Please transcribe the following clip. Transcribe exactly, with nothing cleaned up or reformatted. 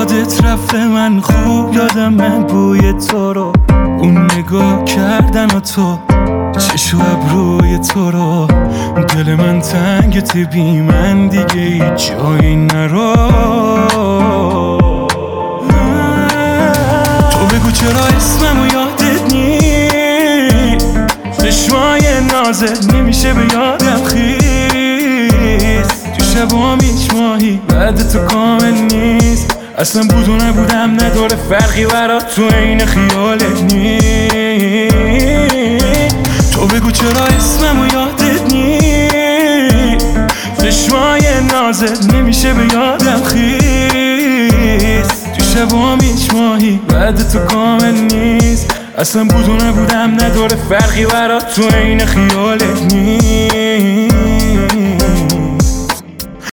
یادت رفته من خوب یادم من بوی تو رو، اون نگاه کردن و تو چشم و ابروی تو رو. دل من تنگ تی بی من دیگه ای جایی نرو. تو بگو چرا اسممو یادت نیست، چشمای نازت نمیشه به یادم خیز. تو شبام هیچ ماهی بعد تو کامل نیست، اصلا بود و نبودم نداره فرقی برات تو این خیالت نیست. تو بگو چرا اسممو یادت نیست، چشمای نازت نمیشه به یادم خیز. تو شبام هیچ ماهی بعد تو کامل نیست، اصلا بود و نبودم نداره فرقی برات تو این خیالت نیست.